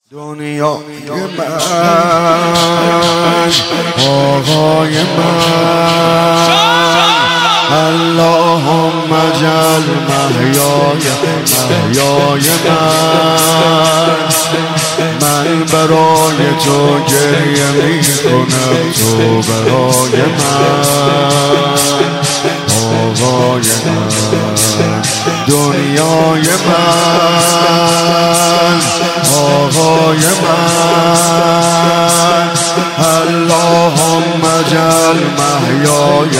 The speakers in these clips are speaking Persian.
دنیای من آقای من اللهم اجعل محیای من برای تو گریه می کنم تو برای من آقای من دنیای من آقای من اللهم اجعل محیای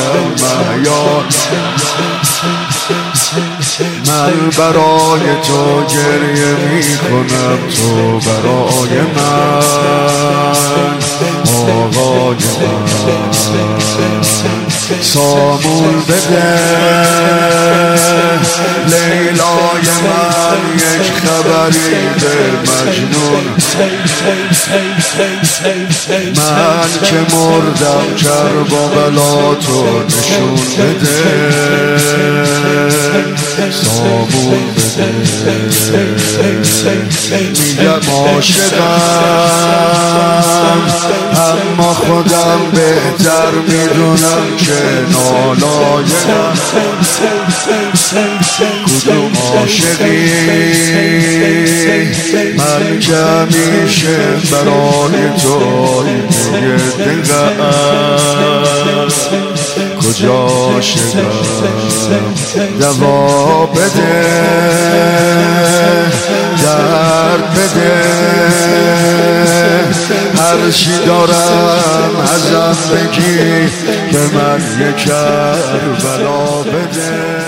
من برای تو گریه می کنم تو برای من آقای من سامون بده لیلای من یک خبری به مجنون من که مردم کربلا تو نشون بده سامون بده میگم عاشقم اما خودم بهتر میدونم که نالایم کدوم عاشقی من که همیشه برای تو میگه دلم کجا عاشقم دوا بده درد بده هر چی دارم ازم بگی که من یک کربلا بده